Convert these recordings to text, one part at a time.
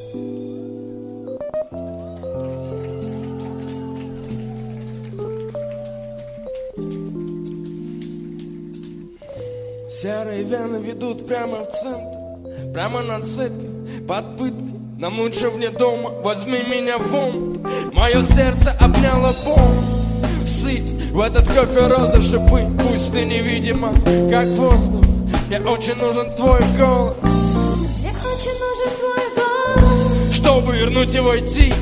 Серые вены ведут прямо в центр, прямо на цепи, под пыткой. Нам лучше вне дома, возьми меня вон. Мое сердце обняло бомб. Сыпь в этот кофе розы шипы. Пусть ты невидима, как воздух. Мне очень нужен твой голос. Мне очень нужен твой голос. Чтобы вернуть и войти,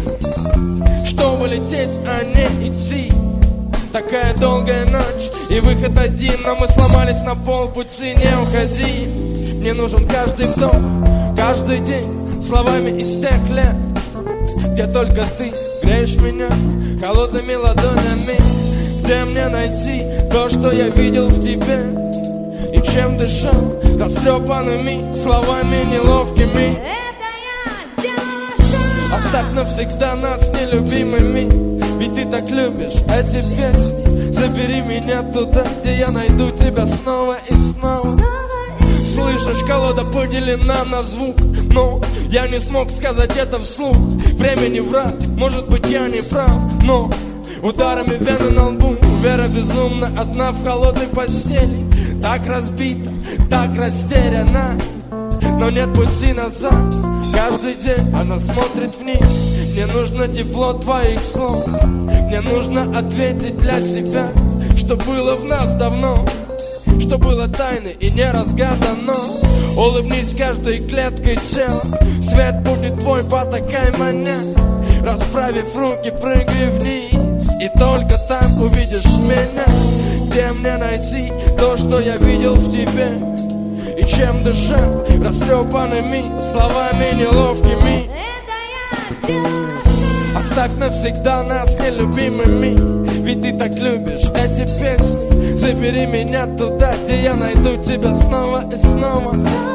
чтобы лететь, а не идти. Такая долгая ночь и выход один, но мы сломались на полпути, не уходи. Мне нужен каждый вдох, каждый день, словами из тех лет, где только ты греешь меня холодными ладонями. Где мне найти то, что я видел в тебе, и чем дышал растрепанными словами неловкими. Это я сделала шаг. Оставь навсегда нас нелюбимыми, ведь ты так любишь эти песни. Забери меня туда, где я найду тебя снова и снова. Слышишь, колода поделена на звук, но я не смог сказать это вслух. Время не врать, может быть я не прав, но ударами вены на лбу вера безумна, одна в холодной постели. Так разбита, так растеряна, но нет пути назад. Каждый день она смотрит вниз. Мне нужно тепло твоих слов. Мне нужно ответить для себя, что было в нас давно, что было тайной и не разгадано. Улыбнись каждой клеткой тела, свет будет твой, потакай маня. Расправив руки, прыгай вниз, и только там увидишь меня. Где мне найти то, что я видел в тебе, и чем дышал растрепанными словами неловкими. Это я сделала шаг. Оставь навсегда нас нелюбимыми, ведь ты так любишь эти песни. Забери меня туда, где я найду тебя снова и снова.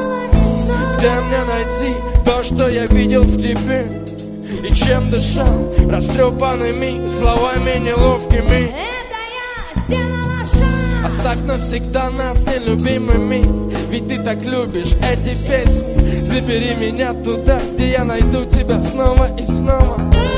Где мне найти то, что я видел в тебе, и чем дышал растрепанными словами неловкими. Это я сделала шаг. Оставь навсегда нас нелюбимыми, ведь ты так любишь эти песни. Забери меня туда, где я найду тебя снова и снова.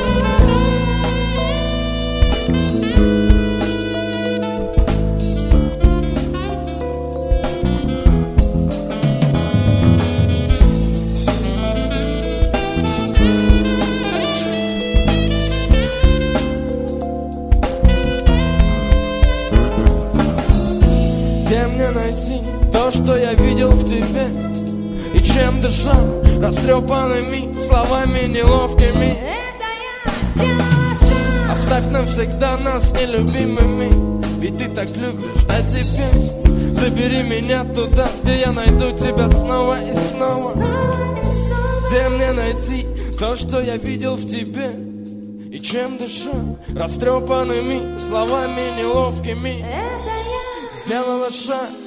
Где мне найти то, что я видел в тебе, и чем дышал растрепанными словами неловкими. Это я сделала шаг. Оставь навсегда нас нелюбимыми, ведь ты так любишь эти песни. Забери меня туда, где я найду тебя снова и снова. Где мне найти то, что я видел в тебе, и чем дышал растрепанными словами неловкими. Это я Сделала шаг.